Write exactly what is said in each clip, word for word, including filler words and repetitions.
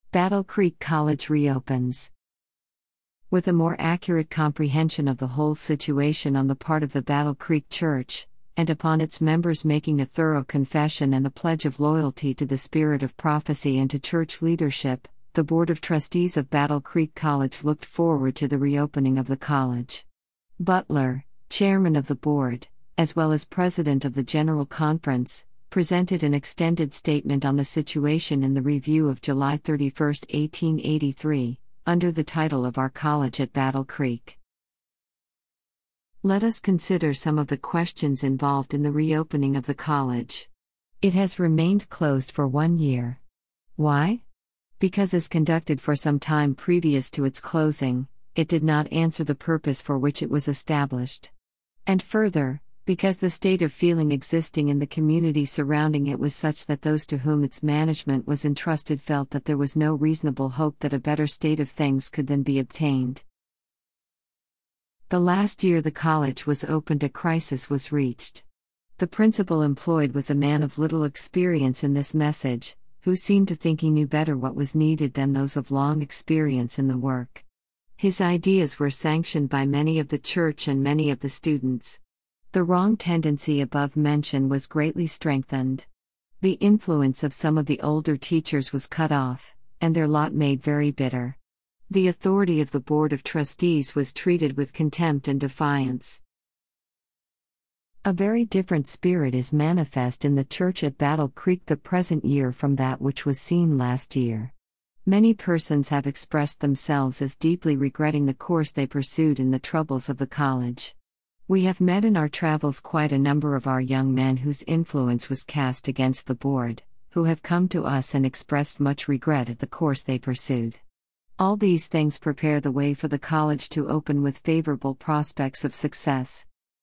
Battle Creek College reopens. With a more accurate comprehension of the whole situation on the part of the Battle Creek Church, and upon its members making a thorough confession and a pledge of loyalty to the spirit of prophecy and to church leadership, the Board of Trustees of Battle Creek College looked forward to the reopening of the college. Butler, chairman of the board, as well as president of the General Conference, presented an extended statement on the situation in the Review of July thirty-first, eighteen eighty-three, under the title of Our College at Battle Creek. Let us consider some of the questions involved in the reopening of the college. It has remained closed for one year. Why? Because as conducted for some time previous to its closing, it did not answer the purpose for which it was established. And further, because the state of feeling existing in the community surrounding it was such that those to whom its management was entrusted felt that there was no reasonable hope that a better state of things could then be obtained. The last year the college was opened, a crisis was reached. The principal employed was a man of little experience in this message, who seemed to think he knew better what was needed than those of long experience in the work. His ideas were sanctioned by many of the church and many of the students. The wrong tendency above mentioned was greatly strengthened. The influence of some of the older teachers was cut off, and their lot made very bitter. The authority of the Board of Trustees was treated with contempt and defiance. A very different spirit is manifest in the church at Battle Creek the present year from that which was seen last year. Many persons have expressed themselves as deeply regretting the course they pursued in the troubles of the college. We have met in our travels quite a number of our young men whose influence was cast against the board, who have come to us and expressed much regret at the course they pursued. All these things prepare the way for the college to open with favorable prospects of success.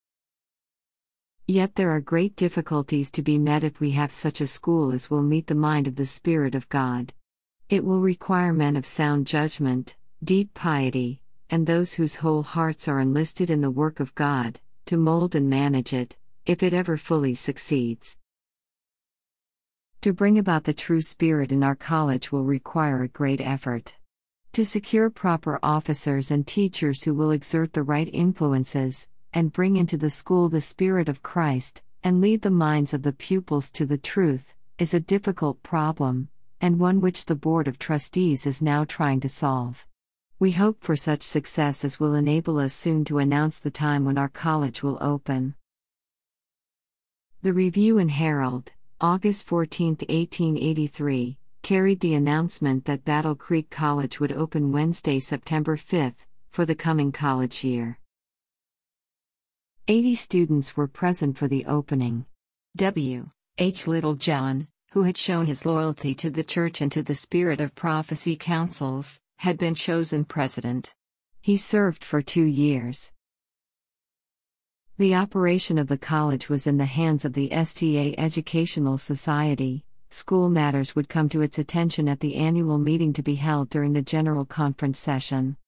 Yet there are great difficulties to be met if we have such a school as will meet the mind of the Spirit of God. It will require men of sound judgment, deep piety, and those whose whole hearts are enlisted in the work of God, to mold and manage it, if it ever fully succeeds. To bring about the true spirit in our college will require a great effort. To secure proper officers and teachers who will exert the right influences, and bring into the school the Spirit of Christ, and lead the minds of the pupils to the truth, is a difficult problem, and one which the Board of Trustees is now trying to solve. We hope for such success as will enable us soon to announce the time when our college will open. The Review and Herald, August fourteenth, eighteen eighty-three, carried the announcement that Battle Creek College would open Wednesday, September fifth, for the coming college year. Eighty students were present for the opening. W. H. Littlejohn, who had shown his loyalty to the church and to the Spirit of Prophecy councils, had been chosen president. He served for two years. The operation of the college was in the hands of the S T A Educational Society. School matters would come to its attention at the annual meeting to be held during the General Conference session.